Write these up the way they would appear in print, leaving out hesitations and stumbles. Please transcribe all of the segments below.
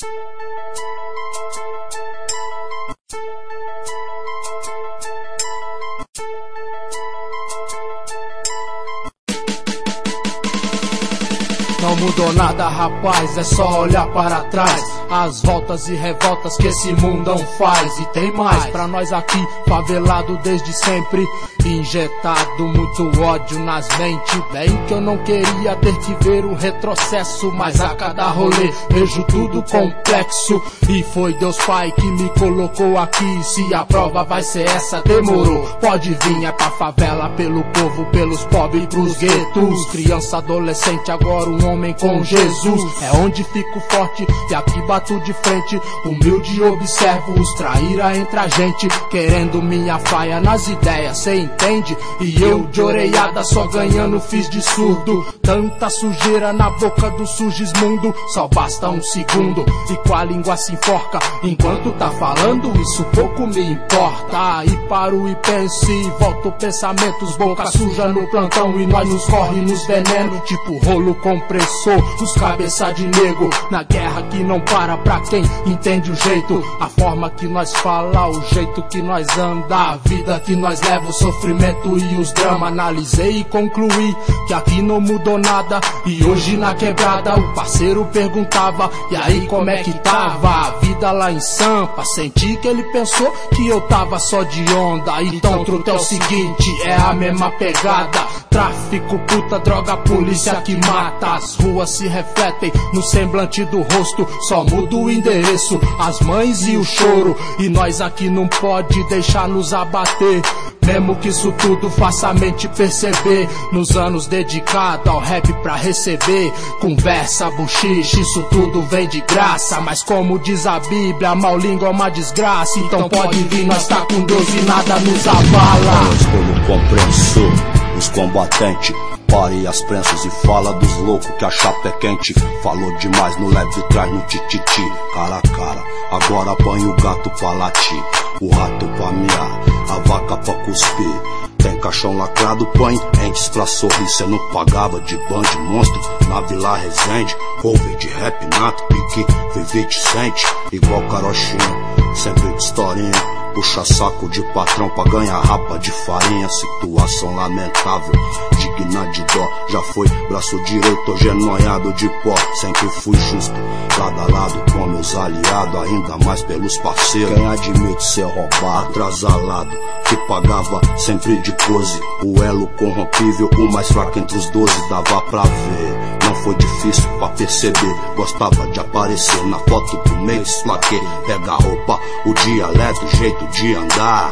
Não mudou nada, rapaz, é só olhar para trás. As voltas e revoltas que esse mundão faz. E tem mais, pra nós aqui, favelado desde sempre, injetado muito ódio nas mentes. Bem que eu não queria ter que ver o retrocesso, mas a cada rolê vejo tudo complexo. E foi Deus Pai que me colocou aqui. Se a prova vai ser essa, demorou, pode vir. É pra favela, pelo povo, pelos pobres, pros guetos. Criança, adolescente, agora um homem com Jesus. É onde fico forte e aqui bato de frente. Humilde observo os traíra entre a gente, querendo minha faia nas ideias, cê entende? E eu de orelhada só ganhando fiz de surdo. Tanta sujeira na boca do Sugismundo, só basta um segundo e com a língua se enforca. Enquanto tá falando, isso pouco me importa. Aí paro e penso e volto pensamentos, boca suja no plantão e nós nos corre nos veneno, tipo rolo compressor, os cabeça de nego. Na guerra que não para pra quem entende o jeito, a forma que nós fala, o jeito que nós anda, a vida que nós leva, o sofrimento e os dramas. Analisei e concluí que aqui não mudou nada. E hoje na quebrada o parceiro perguntava: e aí como é que tava a vida lá em Sampa? Senti que ele pensou que eu tava só de onda. Então truta é o seguinte, é a mesma pegada. Tráfico, puta, droga, polícia que mata. As ruas se refletem no semblante do rosto, só muda o endereço, as mães e o choro. E nós aqui não pode deixar nos abater, mesmo que isso tudo faça a mente perceber. Nos anos dedicados ao rap pra receber conversa, buchiche, isso tudo vem de graça. Mas como diz a Bíblia, mal língua é uma desgraça. Então pode vir, nós tá com Deus e nada nos abala. Nós como compreensor, os combatentes, pare as prensas e fala dos loucos que a chapa é quente. Falou demais no leve e traz no tititi. Cara a cara, agora banho o gato pra latir, o rato pra miar, a vaca pra cuspir. Tem caixão lacrado, põe entes pra sorrir. Cê não pagava de band monstro na Vila Resende. Cover de rap nato, pique, vive te sente igual carochinha, sempre de historinha. Puxa saco de patrão pra ganhar rapa de farinha. Situação lamentável, digna de dó. Já foi braço direito, hoje é noiado de pó. Sempre fui justo, lado a lado com meus aliados, ainda mais pelos parceiros. Quem admite ser roubado, atrasalado, que pagava sempre de pose. O elo corrompível, o mais fraco entre os 12, dava pra ver. Não foi difícil pra perceber, gostava de aparecer na foto do meio, desplaquei. Pega a roupa, o dialeto, o jeito de andar.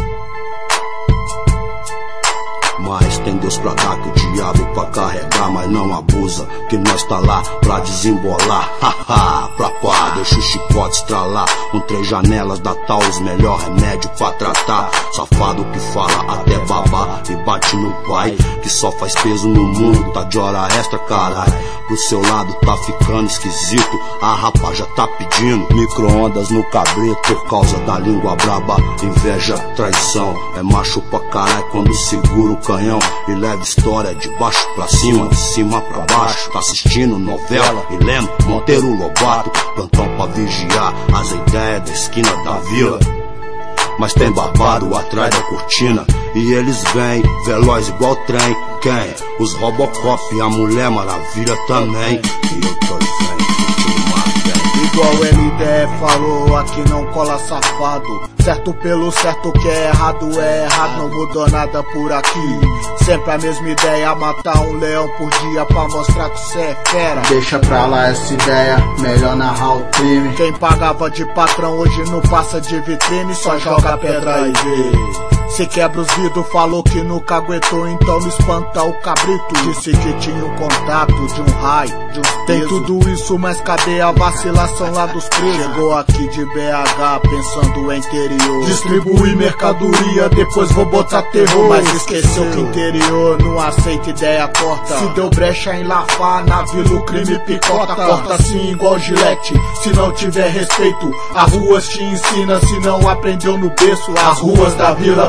Mas tem Deus pra dar, que o diabo pra carregar. Mas não abusa, que nós tá lá pra desembolar. Haha, pra pá, deixa o chicote estralar. Com 3 janelas da Taurus, melhor remédio pra tratar. Safado que fala até babar e bate no pai, que só faz peso no mundo, tá de hora extra, carai. Pro seu lado tá ficando esquisito, a rapa já tá pedindo micro-ondas no cabrito por causa da língua braba. Inveja, traição, é macho pra carai quando segura o canhão e leva história de baixo pra cima, de cima pra baixo. Tá assistindo novela e lendo Monteiro Lobato, plantão pra vigiar as ideias da esquina da vila. Mas tem babado atrás da cortina e eles vêm veloz igual trem. Quem? Os Robocop, a Mulher Maravilha também. E eu tô vendo. Igual o MDE falou, aqui não cola safado. Certo pelo certo, que é errado, não mudou nada por aqui. Sempre a mesma ideia, matar um leão por dia pra mostrar que cê é fera. Deixa pra lá essa ideia, melhor narrar o crime. Quem pagava de patrão hoje não passa de vitrine, só joga pedra e vê. Se quebra os vidros, falou que nunca aguentou, então não espanta o cabrito. Disse que tinha um contato de um raio, de uns tem tudo isso, mas cadê a vacilação lá dos presos? Chegou aqui de BH pensando em interior, distribuir mercadoria, depois vou botar terror. Mas esqueceu que interior não aceita ideia torta. Se deu brecha em Lafá, na vila o crime picota. Corta assim igual gilete, se não tiver respeito. As ruas te ensina, se não aprendeu no berço. As ruas da vila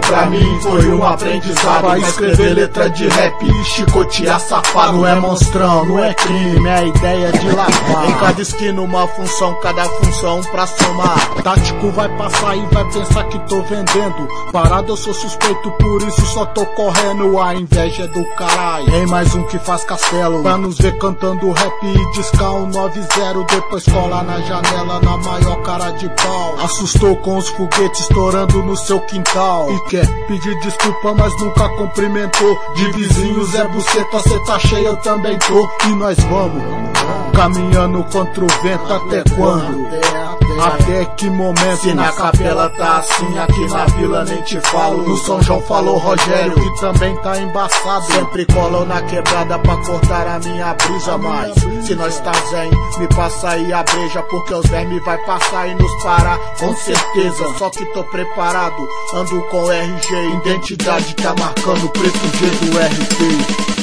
pra mim foi um aprendizado. Pra escrever letra de rap e chicotear safado. Não é monstrão, não é crime, é ideia de lavar. Em cada esquina uma função, cada função pra somar. Tático vai passar e vai pensar que tô vendendo. Parado eu sou suspeito, por isso só tô correndo. A inveja é do caralho. Tem mais um que faz castelo pra nos ver cantando rap e discar um 9-0. Depois cola na janela na maior cara de pau. Assustou com os foguetes estourando no seu quintal. E quer pedir desculpa, mas nunca cumprimentou. De vizinhos é buceta, cê tá cheio, eu também tô. E nós vamos caminhando contra o vento até quando? Até que momento? Se na capela tá assim, aqui na vila nem te falo. No São João falou Rogério, que também tá embaçado. Sempre colam na quebrada pra cortar a minha brisa. Mas se nós tá zen, me passa aí a breja, porque os vermes vai passar e nos parar, com certeza. Só que tô preparado, ando com RG, identidade tá marcando preto G do RP.